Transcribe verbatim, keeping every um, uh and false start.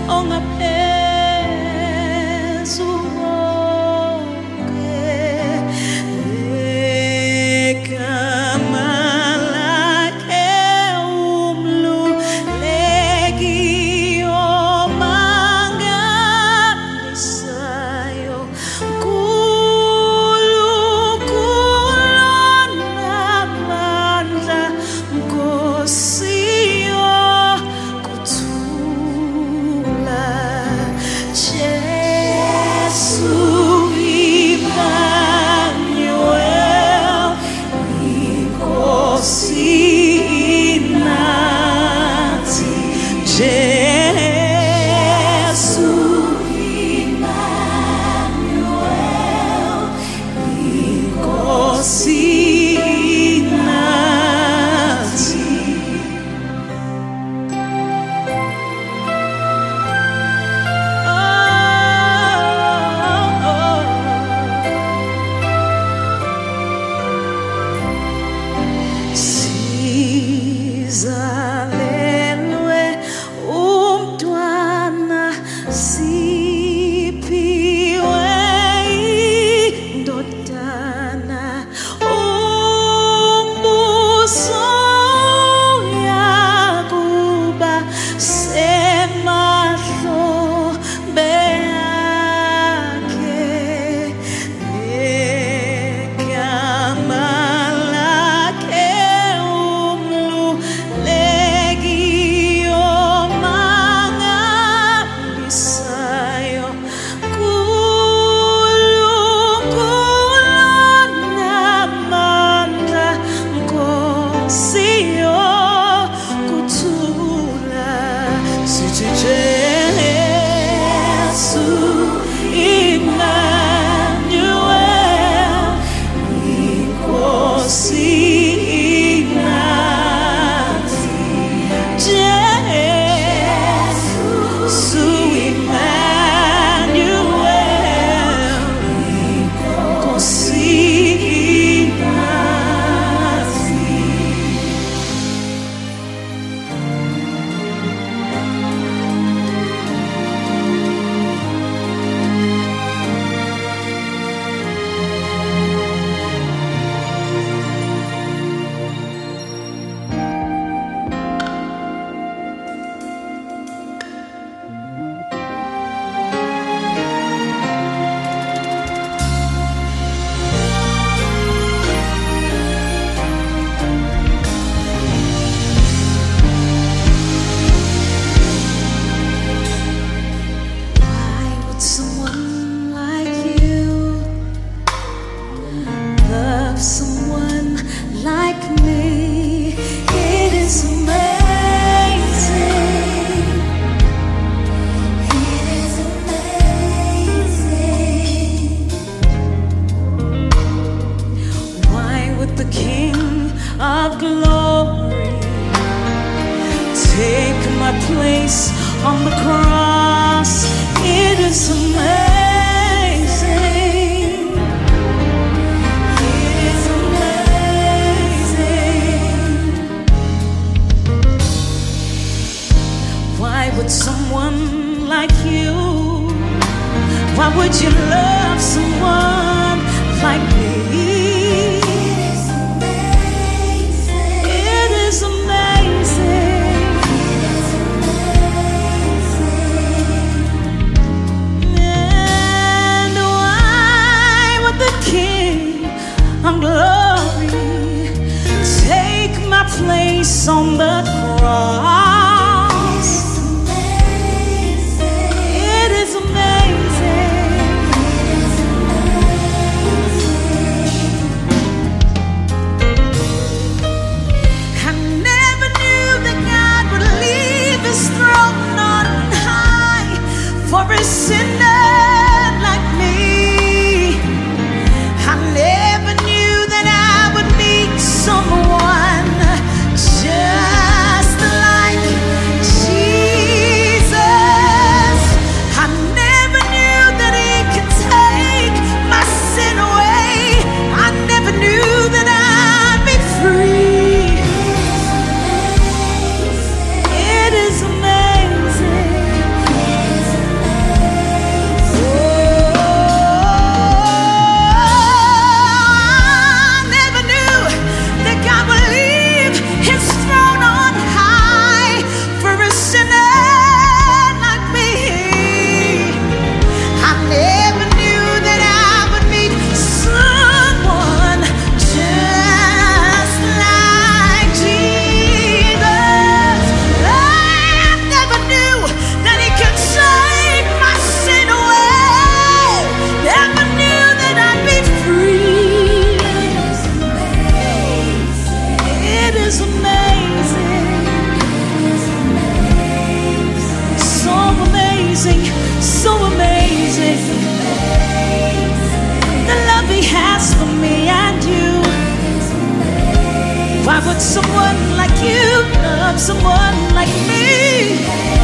ongaphezu konke. Igama lakhe umluleki omangalisayo. Sizalelwe umntwana, siphiwe indodana, umbuso uyakuba semahlombe akhe. Igama lakhe umluleki omangalisayo. Nkulunkulu namandla, Nkosi yokuthula. Sithi Jesu Emmanuel, Nkosi nathi. Jesu Emmanuel, Nkosi nathi. Why would someone like you love someone like me? It is amazing. It is amazing. Why would the King of Glory take my place on the cross? It is amazing. It is amazing. Why would someone like you, why would you love someone like me? It is amazing. And why would the King of Glory take my place on the cross? It is amazing. I never knew that God would leave His throne on high for a sinner like me. I never knew that I would meet someone just like Jesus. I never knew that He could take my sin away. I never knew that I'd be free. It is amazing. would someone like you love someone like me?